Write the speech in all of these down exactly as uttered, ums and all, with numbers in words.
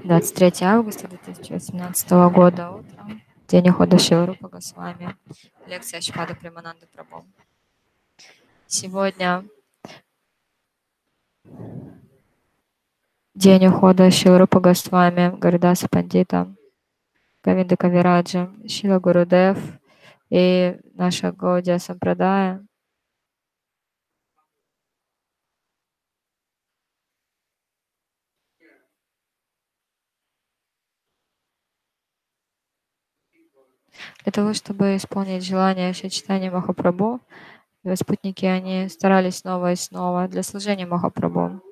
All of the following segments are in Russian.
двадцать третье августа две тысячи восемнадцатого года, утром, день ухода Шрилы Рупы Госвами. Лекция Шрипады Премананды Прабху. Сегодня день ухода Шрилы Рупы Госвами, Гаридаса Пандита, Говинда Кавираджа, Шрила Гурудев и наша Гаудия Сампрадая. Для того, чтобы исполнить желание Шри Чайтаньи Махапрабху, его спутники, они старались снова и снова для служения Махапрабху,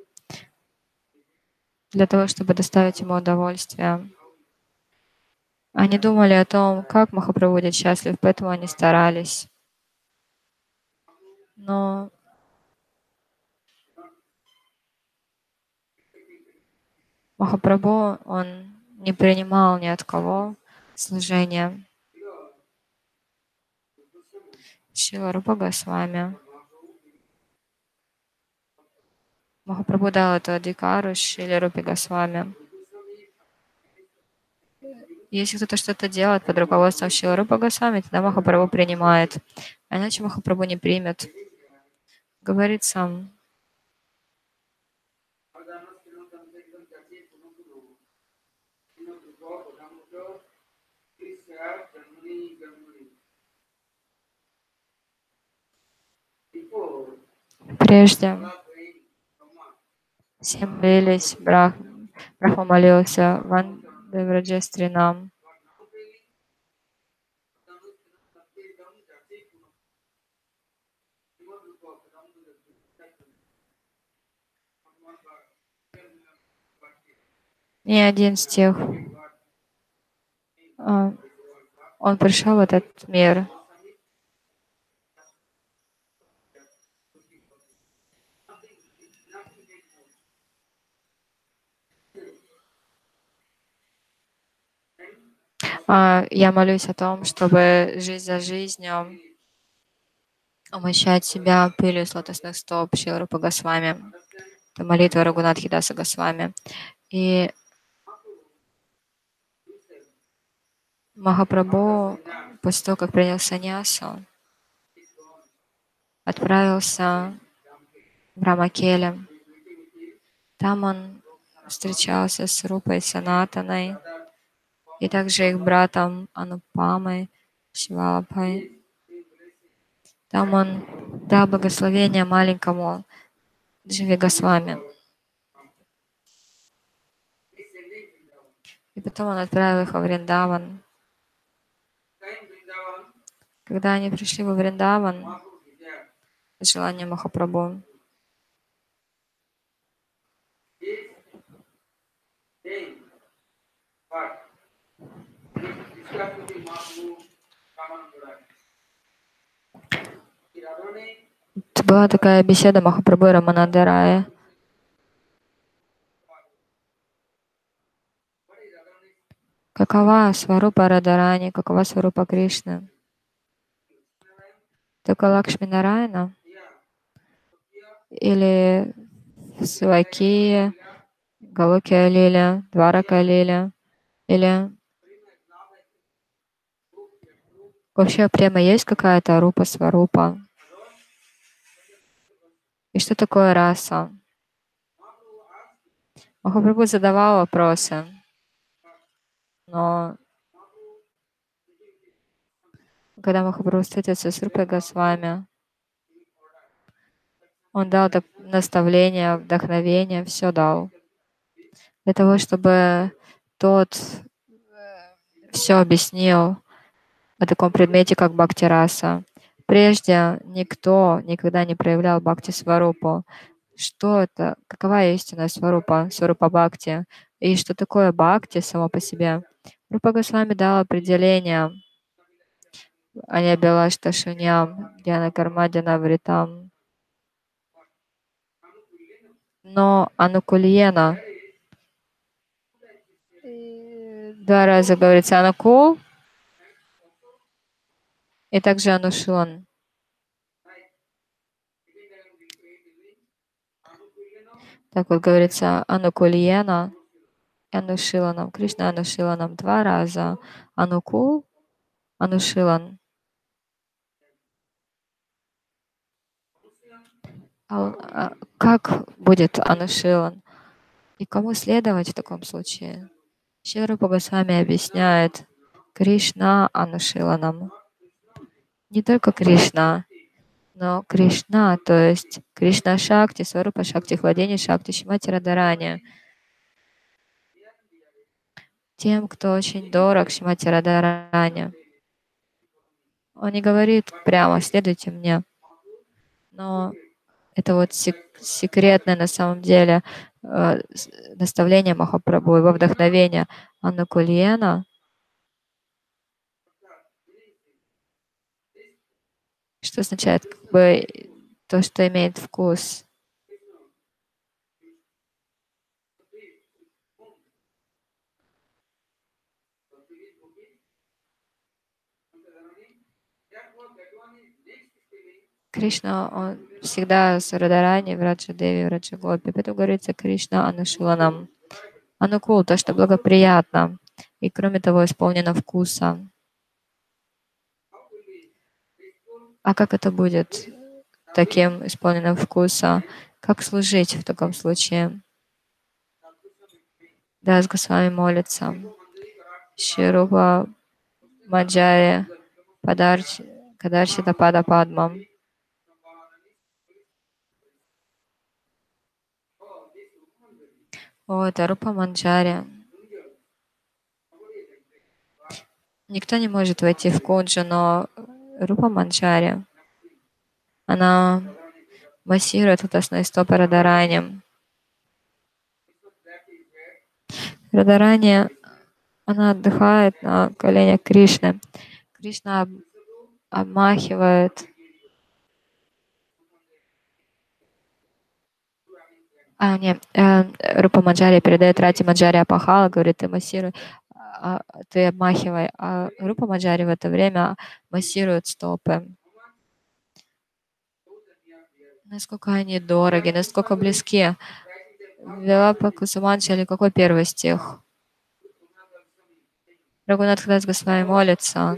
для того, чтобы доставить ему удовольствие. Они думали о том, как Махапрабху будет счастлив, поэтому они старались. Но Махапрабху, он не принимал ни от кого служения. Шрила Рупа Госвами. Махапрабху дал эту адхикару Шриле Рупе Госвами. Если кто-то что-то делает под руководством Шрилы Рупы Госвами, тогда Махапрабху принимает. А иначе Махапрабху не примет. Говорится, прежде все молились, Брах, Брахма молился, Ванде Враджестринам. Ни один стих. Он пришел в этот мир. Я молюсь о том, чтобы жизнь за жизнью умощать себя пылью с лотосных стоп Шрилы Рупы Госвами. Это молитва Рагунатхи Даса Госвами. И Махапрабху, после того, как принял саньясу, отправился в Рамакеле. Там он встречался с Рупой Санатаной и также их братом Анупамой, Шивалабхой. Там он дал благословение маленькому Дживе Госвами. И потом он отправил их во Вриндаван. Когда они пришли во Вриндаван, желание Махапрабху, это была такая беседа Махапрабху и Рамананды Рая. Какова сварупа Радарани, какова сварупа Кришны? Только Лакшми Нараяна? Или Свакия, Галокия Лиля, Дварака Лиля? Или вообще прямо есть какая-то рупа сварупа? И что такое раса? Махапрабху задавал вопросы, но когда Махапрабху встретился с Рупой Госвами, он дал наставление, вдохновение, все дал. Для того, чтобы тот все объяснил о таком предмете, как бхакти-раса. Прежде никто никогда не проявлял бхакти-сварупу. Что это? Какова истинная сварупа, сварупа бхакти? И что такое бхакти само по себе? Рупа Госвами дал определение Аньябилашта Шуньям, Дьяна Кармадина Вритам. Но Анукульена, два раза говорится Анукул, и также Анушилан. Так вот говорится Анукульена, Анушиланом. Кришна Анушиланом два раза. Анукул, Анушилан. А, а как будет Анушилан? И кому следовать в таком случае? Шрила Рупа Госвами объясняет Кришна Анушиланам. Не только Кришна, но Кришна, то есть Кришна Шакти, Сварупа Шакти, владение Шакти, Шримати Радарани. Тем, кто очень дорог Шримати Радарани. Он не говорит прямо «следуйте мне», но это вот сек- секретное на самом деле э, наставление Махапрабху, его вдохновение Анукульена, что означает как бы то, что имеет вкус. Кришна, он всегда с Радарани, в Раджадеви, в Раджагопи. Поэтому говорится Кришна Анушиланам. Анукул, то, что благоприятно. И кроме того, исполнено вкуса. А как это будет таким исполненным вкуса? Как служить в таком случае? Дас Госвами молится. Ширупа Маджари Падарчи Кадаршита Пада Падмам. О, это Рупа Манджари. Никто не может войти в кунджу, но Рупа Манджари, она массирует лотосные стопы Радарани. Радарани, она отдыхает на коленях Кришны. Кришна об- обмахивает. А, нет, э, Рупа Манджари передает Рати Манджари Апахала, говорит, ты массируй, а, ты обмахивай. А Рупа Манджари в это время массирует стопы. Насколько они дороги, насколько близки. Вилапа Кусуманджали, какой первый стих? Рагунат Хадас Госвами молится.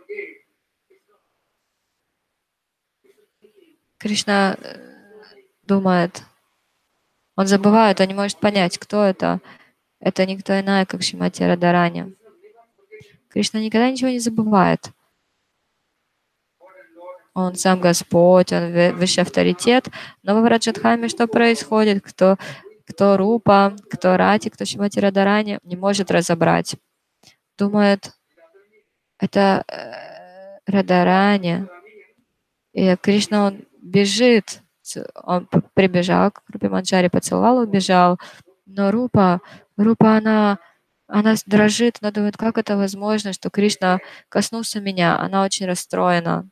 Кришна думает, он забывает, он не может понять, кто это. Это никто иной, как Шримати Радарани. Кришна никогда ничего не забывает. Он сам Господь, он высший авторитет. Но в Раджадхаме что происходит? Кто, кто Рупа, кто Рати, кто Шримати Радарани, не может разобрать. Думает, это э, Радарани. И Кришна, он бежит. Он прибежал к Рупе Манджари, поцеловал, убежал. Но Рупа, Рупа, она, она дрожит, она думает, как это возможно, что Кришна коснулся меня. Она очень расстроена.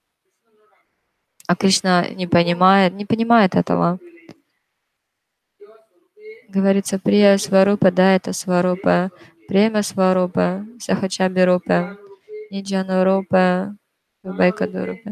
А Кришна не понимает, не понимает этого. Говорится, Прия Сварупа, да, это Сварупа. Према Сварупа, Сахачаби Рупа, Ниджану Рупа, Вайкаду Рупа.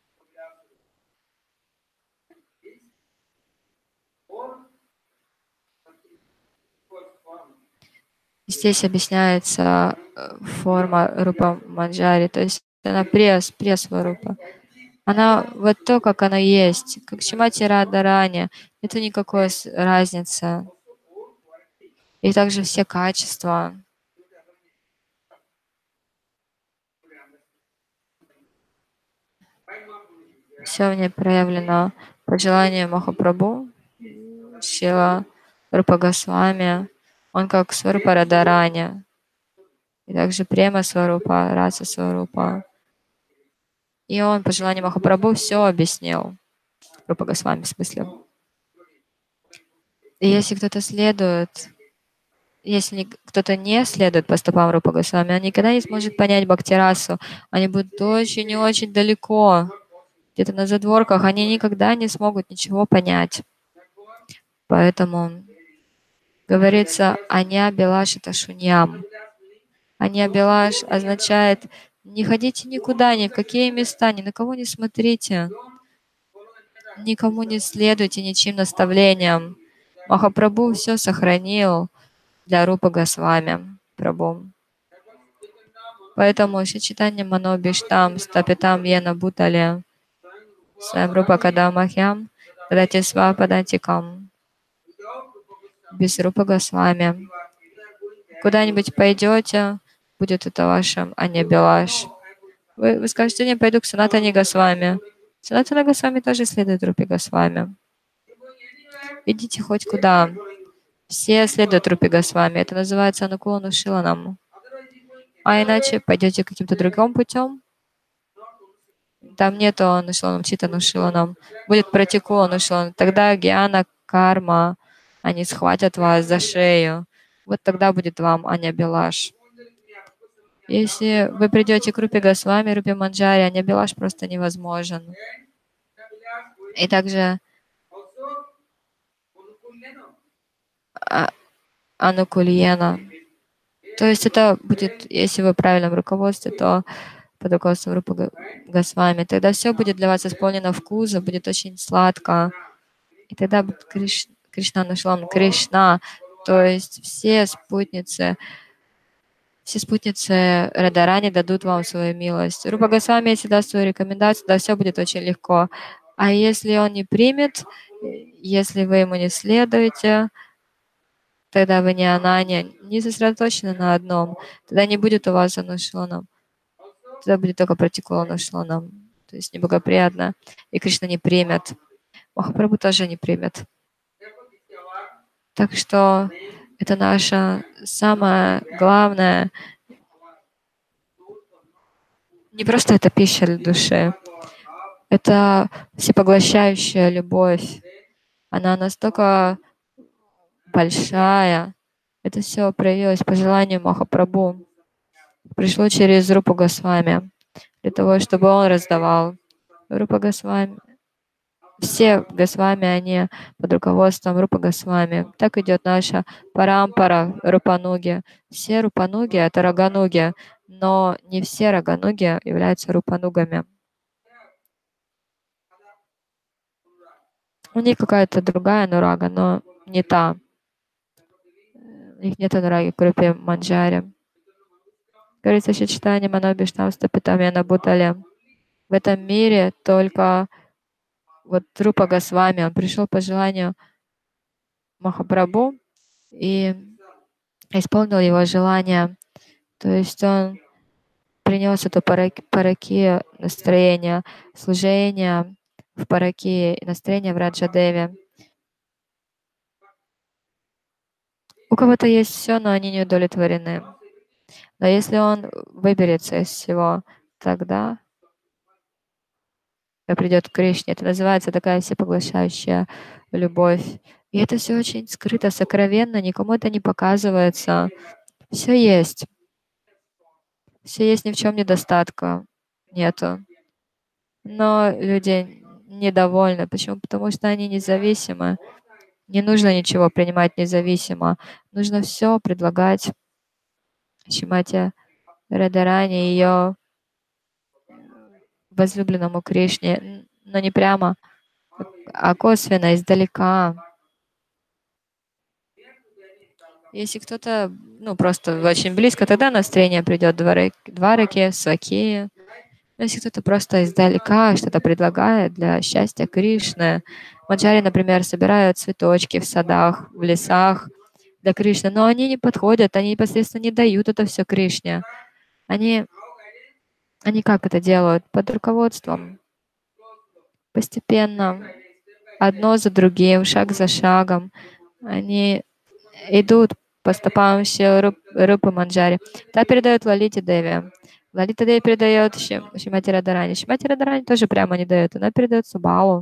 Здесь объясняется форма Рупа Манджари, то есть она пресс, пресс Рупа. Она вот то, как она есть, как Шримати Радарани, это никакой разницы. И также все качества. Все в ней проявлено по желанию Махапрабху, Шрила Рупа Госвами. Он как Сварупа Радарани. И также Према Сварупа, Раса Сварупа. И он по желанию Махапрабху все объяснил. Рупа Госвами в смысле. И если кто-то следует, если кто-то не следует по стопам Рупа Госвами, он никогда не сможет понять Бхактирасу. Они будут очень и очень далеко, где-то на задворках. Они никогда не смогут ничего понять. Поэтому говорится «Аня Белаш» — это шуньям. «Аня Белаш» означает «не ходите никуда, ни в какие места, ни на кого не смотрите, никому не следуйте ничьим наставлениям». Махапрабху все сохранил. для Рупа Госвами Прабху. Поэтому Шри Манобиштам Стапитам Йена Бутале Своим Рупа Кадамахьям Дадати Свападантикам. Без Рупа Госвами. Куда-нибудь пойдете, будет это вашим, а не Белаш. Вы, вы скажете, не пойду к Санатане Госвами. Санатана Госвами тоже следует Рупе Госвами. Идите хоть куда. Все следуют Рупе Госвами. Это называется Анукулану Шиланам. А иначе пойдете каким-то другим путем. Там нету Анушиланам, Читану Шиланам. Будет Пратикулану Шиланам. Тогда Гьяна, Карма, они схватят вас за шею. Вот тогда будет вам Аня Белаш. Если вы придете к Рупе Госвами, Рупе Манджари, Аня Белаш просто невозможен. И также Анукульена. То есть это будет, если вы в правильном руководстве, то под руководством Рупы Госвами, тогда все будет для вас исполнено вкуса, будет очень сладко. И тогда будет Криш... Кришна Нушалам, Кришна, то есть все спутницы, все спутницы Радарани дадут вам свою милость. Рупа Госвами, если даст свою рекомендацию, да, все будет очень легко. А если он не примет, если вы ему не следуете, тогда вы не Ананья, не сосредоточены на одном, тогда не будет у вас Анушаланам. Тогда будет только Пратикула Анушаланам, то есть неблагоприятно, и Кришна не примет. Махапрабху тоже не примет. Так что это наша самая главная, не просто это пища для души, это всепоглощающая любовь. Она настолько большая. Это все проявилось по желанию Махапрабху. Пришло через Рупу Госвами, для того, чтобы он раздавал. Рупа Госвами, все Госвами, они под руководством Рупа Госвами. Так идет наша парампара Рупануги. Все Рупануги — это Рагануги, но не все Рагануги являются Рупанугами. У них какая-то другая анурага, но не та. У них нет анураги в группе Манджари. Говорится, Шри Манобиштам Стапитам Йена Бутале. В этом мире только вот Рупа Госвами, он пришел по желанию Махапрабху и исполнил его желание. То есть он принес это параки настроение, служение в параки, настроение в Раджадеве. У кого-то есть все, но они не удовлетворены. Но если он выберется из всего, тогда придет к Кришне. Это называется такая всепоглощающая любовь. И это все очень скрыто, сокровенно, никому это не показывается. Все есть. Все есть, ни в чем недостатка нету. Но люди недовольны. Почему? Потому что они независимы. Не нужно ничего принимать независимо. Нужно все предлагать Шримати Радарани, ее возлюбленному Кришне, но не прямо, а косвенно, издалека. Если кто-то, ну, просто очень близко, тогда настроение придет двараки, сваки. Но если кто-то просто издалека что-то предлагает для счастья Кришны, Манджари, например, собирают цветочки в садах, в лесах для Кришны, но они не подходят, они непосредственно не дают это все Кришне. Они, они как это делают? Под руководством. Постепенно, одно за другим, шаг за шагом, они идут по стопам Рупы Манджари. Та передает Лалите Деви. Лалита Деви передает Шримати Радарани. Шримати Радарани тоже прямо не дает, она передает Субалу.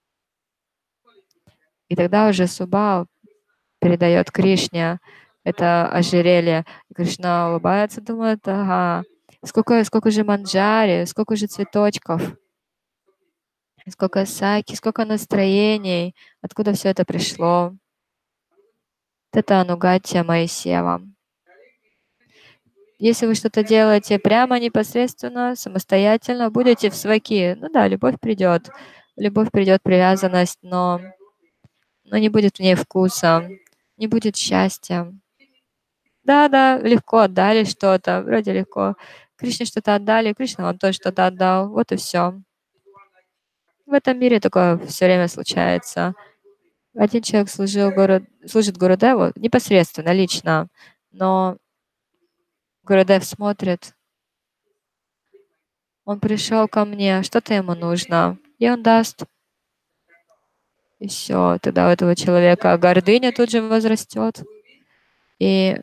И тогда уже Субал передает Кришне это ожерелье. И Кришна улыбается, думает, ага, сколько, сколько же манджари, сколько же цветочков, сколько саки, сколько настроений, откуда все это пришло. Это Анугатья Моисеева. Если вы что-то делаете прямо непосредственно, самостоятельно, будете в сваки. Ну да, любовь придет. Любовь придет, привязанность, но, но не будет в ней вкуса, не будет счастья. Да-да, легко отдали что-то, вроде легко. Кришне что-то отдали, Кришна вам тоже что-то отдал. Вот и все. В этом мире такое все время случается. Один человек служил Гуру, служит Гурудеву непосредственно, лично, но Гурудев смотрит, он пришел ко мне, что-то ему нужно, и он даст. И все, тогда у этого человека гордыня тут же возрастет. И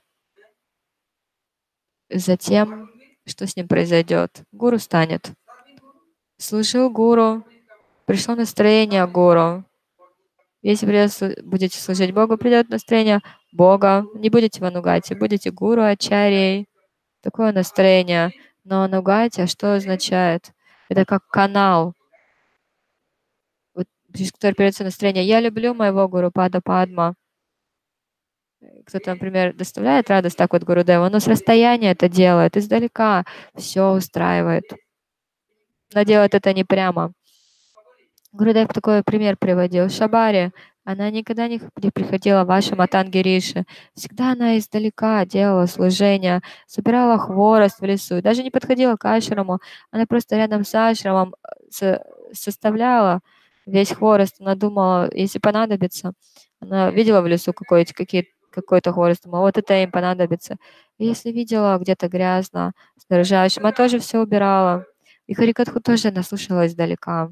затем, что с ним произойдет? Гуру станет. Служил гуру, пришло настроение гуру. Если придет, будете служить Богу, придет настроение Бога. Не будете в анугате, будете гуру, ачарьей. Такое настроение. Но анугати, что означает? Это как канал, вот, через который передается настроение. Я люблю моего гуру Пада Падма. Кто-то, например, доставляет радость так вот Гурудеву, но с расстояния это делает, издалека все устраивает. Но делает это не прямо. Гурудев такой пример приводил. Шабари, она никогда не приходила в ваши Матанги Риши. Всегда она издалека делала служение, собирала хворост в лесу, и даже не подходила к ашраму. Она просто рядом с ашрамом со- составляла весь хворост. Она думала, если понадобится, она видела в лесу какой-то, какие, какой-то хворост, думала, вот это им понадобится. И если видела где-то грязно, снаружи ашрама, тоже все убирала. И Харикатху тоже она слушала издалека.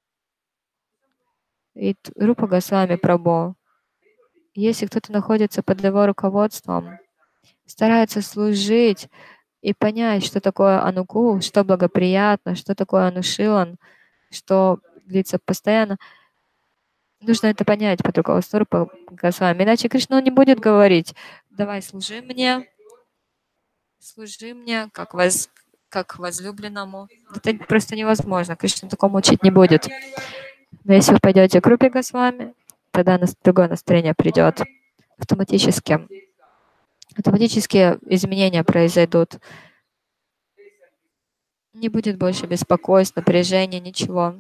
И т- Рупа Госвами Прабhu, если кто-то находится под его руководством, старается служить и понять, что такое анукул, что благоприятно, что такое анушилан, что длится постоянно, нужно это понять под руководством Рупа Госвами. Иначе Кришна не будет говорить, давай служи мне, служи мне, как, воз, как возлюбленному. Это просто невозможно. Кришна такому учить не будет. Но если вы пойдете к Рупе Госвами, тогда нас- другое настроение придет автоматически. Автоматические изменения произойдут. Не будет больше беспокойств, напряжения, ничего.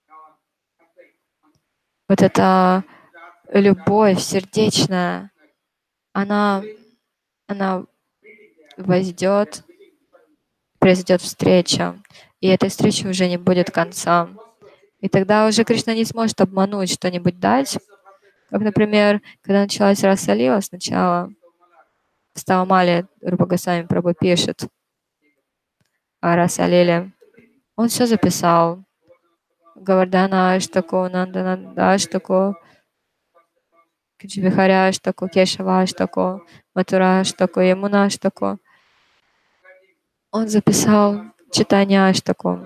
Вот эта любовь сердечная, она, она войдет, произойдет встреча, и этой встречи уже не будет конца. И тогда уже Кришна не сможет обмануть, что-нибудь дать. Как, например, когда началась Раса-лила, сначала в Ставамале Рупа Госвами Прабhu пишет о Раса-лиле. Он все записал. Гавардана Аштаку, Нандананда Аштаку, Каджибихаря Аштаку, Кешава Аштаку, Матура Аштаку, Ямуна Аштаку. Он записал читание Аштаку,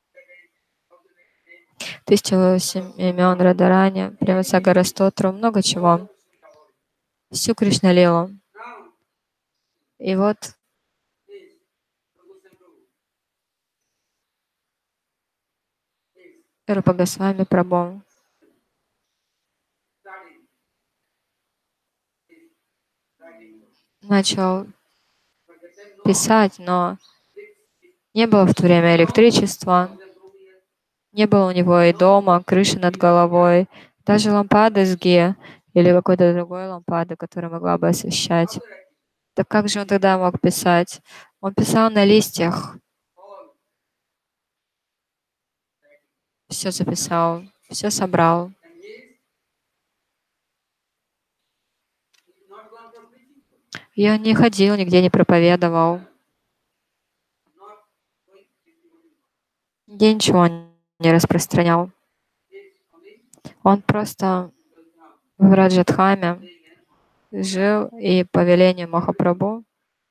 тысяча восемь имен Радарани, Прямасагара Стотру, много чего. Всю Кришналилу. И вот Рупа Госвами Прабhu начал писать, но не было в то время электричества, не было у него и дома, крыши над головой, даже лампады с ги или какой-то другой лампады, которая могла бы освещать. Так как же он тогда мог писать? Он писал на листьях, все записал, все собрал. И он не ходил, нигде не проповедовал, нигде ничего не распространял. Он просто в Раджадхаме жил и по велению Махапрабху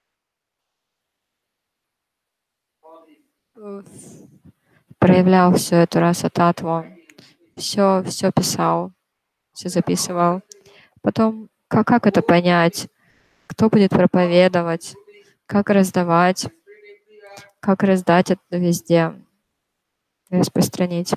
э, проявлял всю эту раса-татву, все, все писал, все записывал. Потом, как, как это понять? Кто будет проповедовать? Как раздавать? Как раздать это везде? Распространить?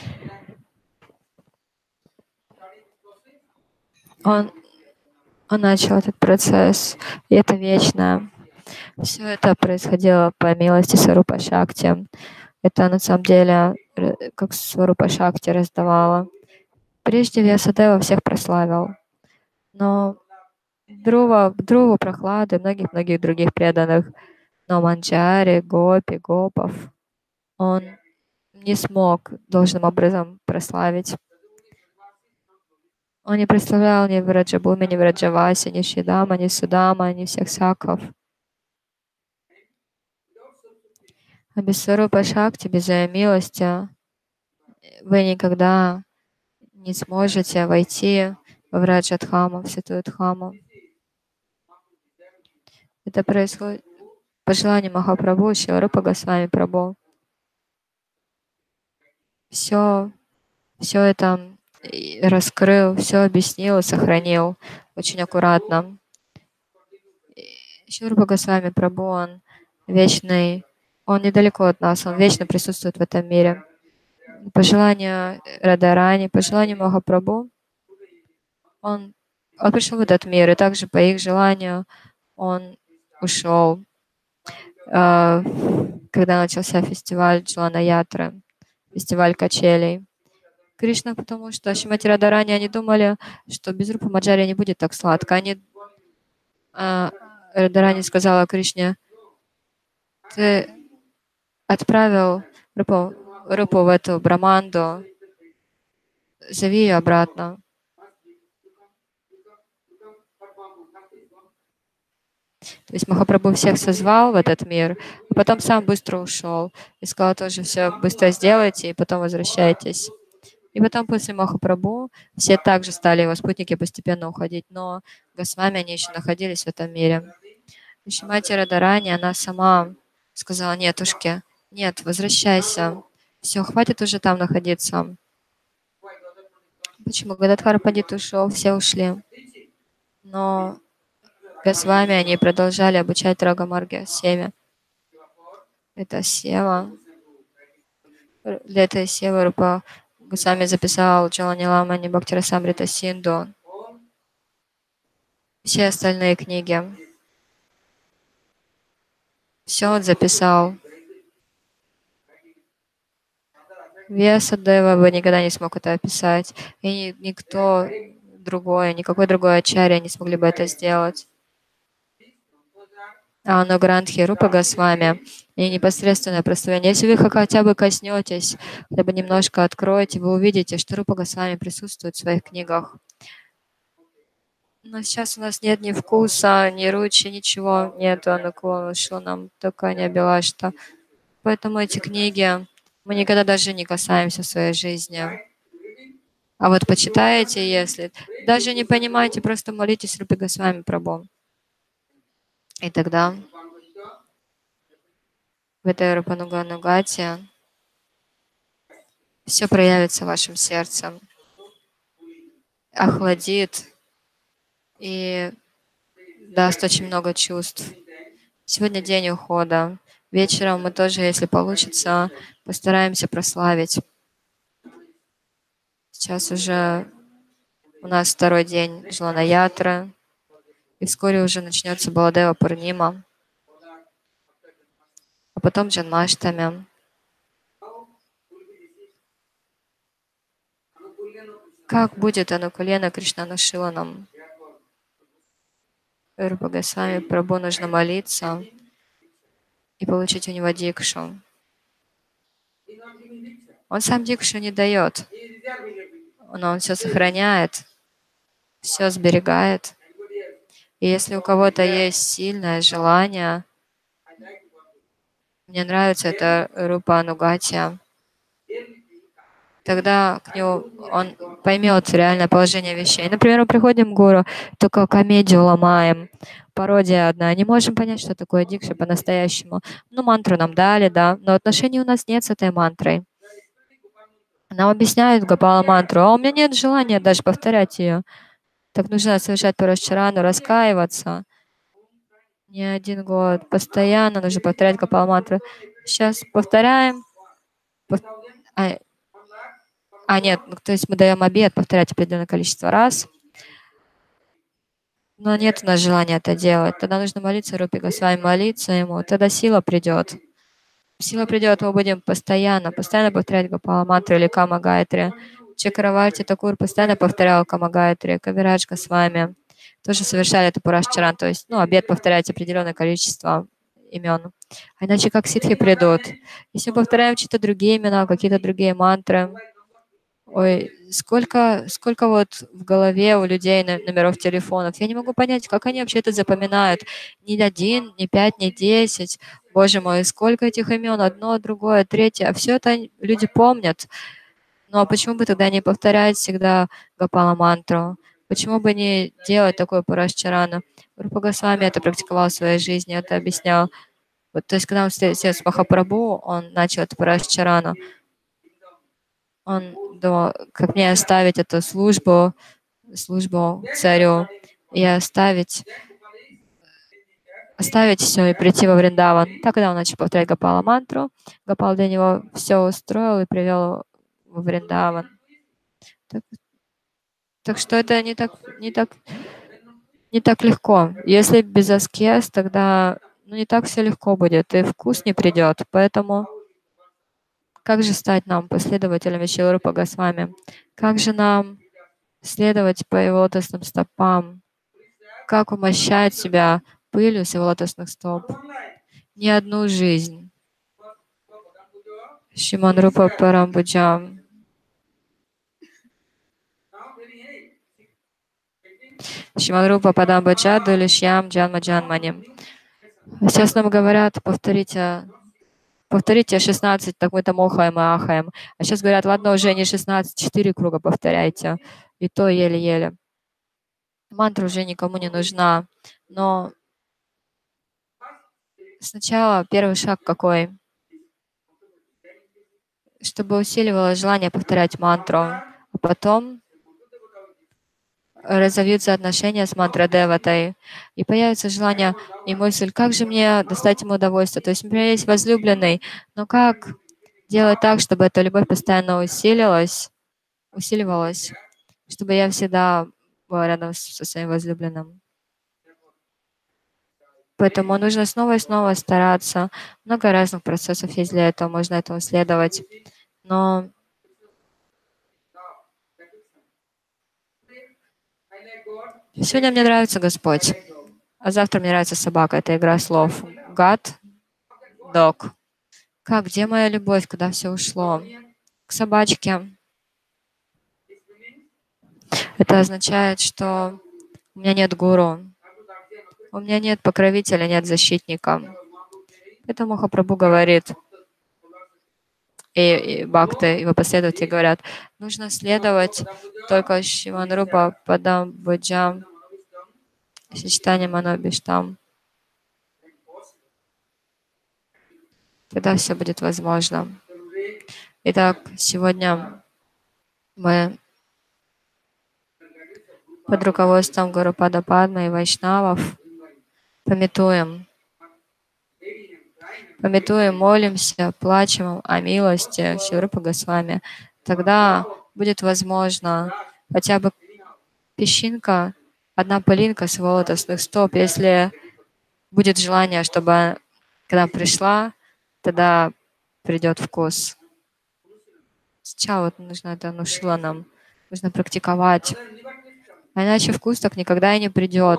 Он, он начал этот процесс, и это вечно. Все это происходило по милости Сварупа Шакти. Это на самом деле э, как Сварупа Шакти раздавала. Прежде Вьясадева всех прославил, но Друва, Друву, Прохлады, многих-многих других преданных. Но Манджари, Гопи, Гопов он не смог должным образом прославить. Он не прославлял ни Враджабуми, ни Враджаваси, ни Шидама, ни Судама, ни всех саков. А без Сварупа Шакти, без ее милости, вы никогда не сможете войти в Враджадхаму, в Святую Дхаму. Это происходит по желанию Махапрабху, Шиларупа Госвами Прабху. Все, все это раскрыл, все объяснил и сохранил очень аккуратно. Шиларупа Госвами Прабху, он вечный, он недалеко от нас, он вечно присутствует в этом мире. По желанию Радарани, по желанию Махапрабху, он, он пришел в этот мир, и также по их желанию он ушел, э, когда начался фестиваль Джлана Ятры, фестиваль качелей. Кришна, потому что Шримати Радарани, они думали, что без Рупы Маджари не будет так сладко. Они, э, Радарани сказала Кришне: ты отправил Рупу, Рупу в эту Браманду, зови ее обратно. То есть Махапрабху всех созвал в этот мир, а потом сам быстро ушел и сказал тоже: все быстро сделайте и потом возвращайтесь. И потом после Махапрабху все также стали его спутники постепенно уходить, но Госвами, они еще находились в этом мире. И Шримати Радарани, она сама сказала: нетушки, нет, возвращайся, все, хватит уже там находиться. Почему? Гададхар Пандит ушел, все ушли. Но Госвами, они продолжали обучать Рагамарге Севе. Это Сева. Для этой Севы Рупа Госвами записал Джалани Ламани Бхактирасамрита Синду. Все остальные книги. Все он записал. Вьясадева бы никогда не смог это описать. И никто другой, никакой другой ачарья не смогли бы это сделать. А но Грантхи Рупа Госвами и непосредственное прославление. Если вы хотя бы коснетесь, хотя бы немножко откроете, вы увидите, что Рупа Госвами присутствует в своих книгах. Но сейчас у нас нет ни вкуса, ни ручи, ничего нету, анукула, что нам только не Абилашта. Поэтому эти книги мы никогда даже не касаемся в своей жизни. А вот почитаете, если даже не понимаете, просто молитесь Рупе Госвами Прабху. И тогда в этой Рупануганугате все проявится в вашем сердце, охладит и даст очень много чувств. Сегодня день ухода. Вечером мы тоже, если получится, постараемся прославить. Сейчас уже у нас второй день Джлана Ятры, и вскоре уже начнется Баладева Пурнима, а потом Джанмаштами. Как будет Анукулена Кришнанушиланам? Рупа Госвами Прабху нужно молиться и получить у него дикшу. Он сам дикшу не дает, но он все сохраняет, все сберегает. И если у кого-то есть сильное желание, мне нравится это Рупа Анугатия, тогда к нему он поймет реальное положение вещей. Например, мы приходим к гуру, только комедию ломаем, пародия одна, не можем понять, что такое дикша по-настоящему. Ну, мантру нам дали, да, но отношений у нас нет с этой мантрой. Нам объясняют Гопала мантру, а у меня нет желания даже повторять ее. Так нужно совершать парашчарану, раскаиваться. Не один год, постоянно нужно повторять Гопала мантру. Сейчас повторяем. Пов... А, а нет, ну, то есть мы даем обет повторять определенное количество раз. Но нет у нас желания это делать. Тогда нужно молиться Рупе Госвами, молиться ему. Тогда сила придет. Сила придет, мы будем постоянно, постоянно повторять Гопала мантру или Кама Гайатри. Чакраварти Такур постоянно повторял Кама Гайатри, Кавирадж Госвами. тоже совершали это Пурашчаран, то есть, ну, обет повторять определенное количество имен. А иначе как ситхи придут? Если мы повторяем чьи-то другие имена, какие-то другие мантры, ой, сколько, сколько вот в голове у людей номеров телефонов. Я не могу понять, как они вообще это запоминают. Ни один, ни пять, ни десять. Боже мой, сколько этих имен, одно, другое, третье. А все это люди помнят. Ну а почему бы тогда не повторять всегда Гопала мантру? Почему бы не делать такое Пурашчарану? Рупа Госвами это практиковал в своей жизни, это объяснял. Вот, то есть, когда он встретился с Махапрабху, он начал это Пурашчарану. Он думал, как мне оставить эту службу, службу царю, и оставить, оставить все и прийти во Вриндаван. Так, когда он начал повторять Гопала мантру, Гопал для него все устроил и привел во Вриндаван. Так, так что это не так, не так, не так легко. Если без аскез, тогда ну, не так все легко будет, и вкус не придет. Поэтому как же стать нам последователями Шрилы Рупы Госвами? Как же нам следовать по его лотосным стопам? Как умощать себя пылью с его лотосных стоп? Не одну жизнь. Шриман Рупа Парамбуджам. Шриман Рупа Падамбаджа Дулишьям Джанма Джанмани. Сейчас нам говорят, повторите, повторите шестнадцать, так мы там охаем и ахаем. А сейчас говорят, ладно, уже не шестнадцать, четыре круга повторяйте. И то еле-еле. Мантра уже никому не нужна. Но сначала первый шаг какой? Чтобы усиливалось желание повторять мантру, а потом разовьются отношения с мантра-деватой, и появится желание и мысль, как же мне достать ему удовольствие. То есть у меня есть возлюбленный, но как делать так, чтобы эта любовь постоянно усилилась, усиливалась, чтобы я всегда была рядом со своим возлюбленным. Поэтому нужно снова и снова стараться. Много разных процессов есть для этого, можно этому следовать. Но сегодня мне нравится Господь, а завтра мне нравится собака. Это игра слов. God, dog. Как, где моя любовь, куда все ушло? К собачке. Это означает, что у меня нет гуру, у меня нет покровителя, нет защитника. Поэтому Махапрабху говорит, и, и бхакты, его последователи говорят, нужно следовать только Шриман Рупа Падамбуджам, сочетание Манобиштам. Тогда все будет возможно. Итак, сегодня мы под руководством Гуру Пада Падмы и Вайшнавов памятуем, памятуем, молимся, плачем о милости Шрилы Рупы Госвами. Тогда будет возможно хотя бы песчинка, одна пылинка с его лотосных стоп. Если будет желание, чтобы когда пришла, тогда придет вкус. Сначала вот нужно это нушила нам, нужно практиковать. А иначе вкус так никогда и не придет.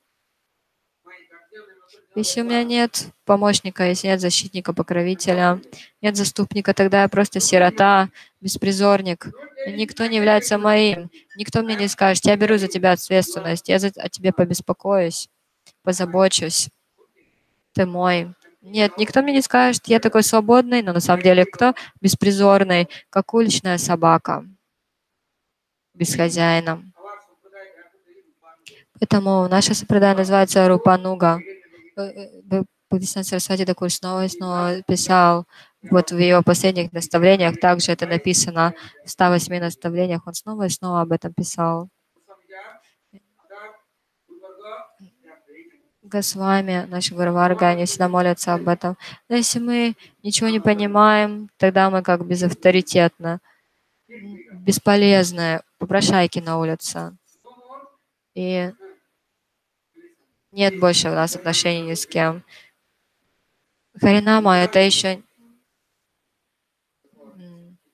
Если у меня нет помощника, если нет защитника, покровителя, нет заступника, тогда я просто сирота, беспризорник. И никто не является моим. Никто мне не скажет, я беру за тебя ответственность, я за, о тебе побеспокоюсь, позабочусь. Ты мой. Нет, никто мне не скажет, я такой свободный, но на самом деле кто? Беспризорный, как уличная собака, без хозяина. Поэтому наша сапрадая называется Рупануга. Бхактисиданта Сарасвати такой снова и снова писал, вот в его последних наставлениях, также это написано в ста восьми наставлениях, он снова и снова об этом писал. Госвами, наши Гурварга, они всегда молятся об этом. Но если мы ничего не понимаем, тогда мы как безавторитетно, бесполезные попрошайки на улице. И нет больше у нас отношений ни с кем. Харинама — это еще...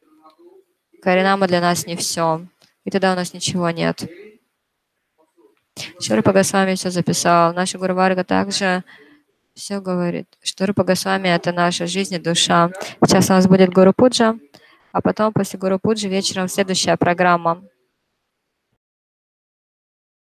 Харинама для нас не все. И тогда у нас ничего нет. Шри Рупа Госвами все записал. Наша Гуру Варга также все говорит, что Рупа Госвами — это наша жизнь и душа. Сейчас у нас будет Гуру Пуджа, а потом после Гуру Пуджи вечером следующая программа.